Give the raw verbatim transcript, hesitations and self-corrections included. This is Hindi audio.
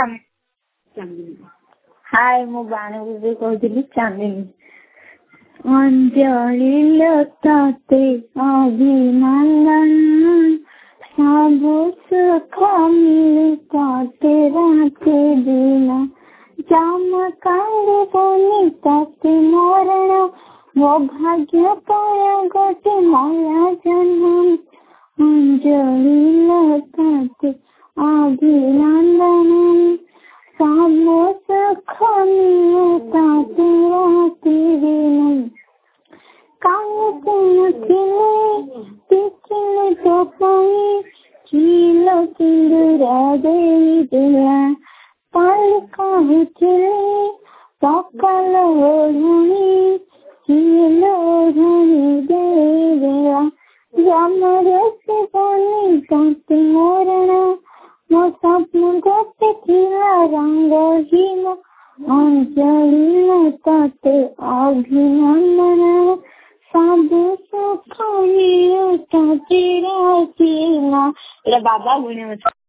हाय मु बाणवी कहती चांदिनी अंजलि लताते अभिनंदन सब सुख मिलता तेरा के बिना चमकांड बोलिता मरण वो भाग्य पर गोटे माया जन्म अंजलि लताते अभिनंदन सब सुख मिलता तेरा के बिना कान सुनथिले तिथिले गोपाई चीलो सिंदूरा देई दिला पाल कहूथिले सकाल ओढ़णी चीलो ओढ़णी देई दिला जमरे से बनी कांति मोरण मो स्वप्न गोटे थिला रंगहीन अंजलि लताते अभिनंदन सब सुख मिलता तेरा के बिना। बाबा गुणे